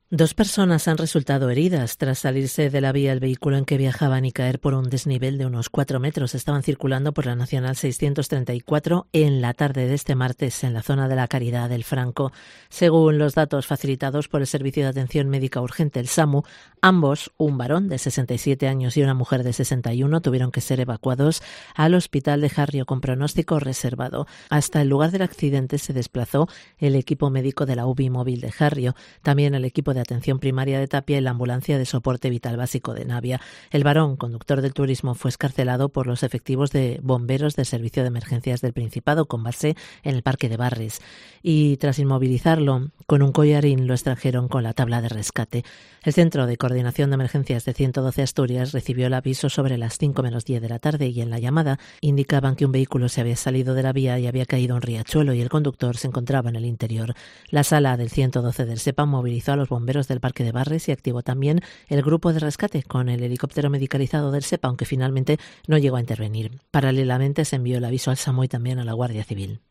Dos personas han resultado heridas tras salirse de la vía el vehículo en que viajaban y caer por un desnivel de unos 4 metros. Estaban circulando por la Nacional 634 en la tarde de este martes en la zona de la Caridad del Franco. Según los datos facilitados por el Servicio de Atención Médica Urgente, el SAMU, ambos, un varón de 67 años y una mujer de 61, tuvieron que ser evacuados al hospital de Harrio con pronóstico reservado. Hasta el lugar del accidente se desplazó el equipo médico de la UBI móvil de Harrio, también el equipo de atención primaria de Tapia y la ambulancia de soporte vital básico de Navia. El varón, conductor del turismo, fue excarcelado por los efectivos de bomberos del Servicio de Emergencias del Principado con base en el Parque de Barris. Y tras inmovilizarlo con un collarín lo extrajeron con la tabla de rescate. El Centro de Coordinación de Emergencias de 112 Asturias recibió el aviso sobre las 5 menos 10 de la tarde y en la llamada indicaban que un vehículo se había salido de la vía y había caído a un riachuelo y el conductor se encontraba en el interior. La sala del 112 del SEPA movilizó a los bomberos del Parque de Barris y activó también el grupo de rescate con el helicóptero medicalizado del SEPA, aunque finalmente no llegó a intervenir. Paralelamente se envió el aviso al SAMU y también a la Guardia Civil.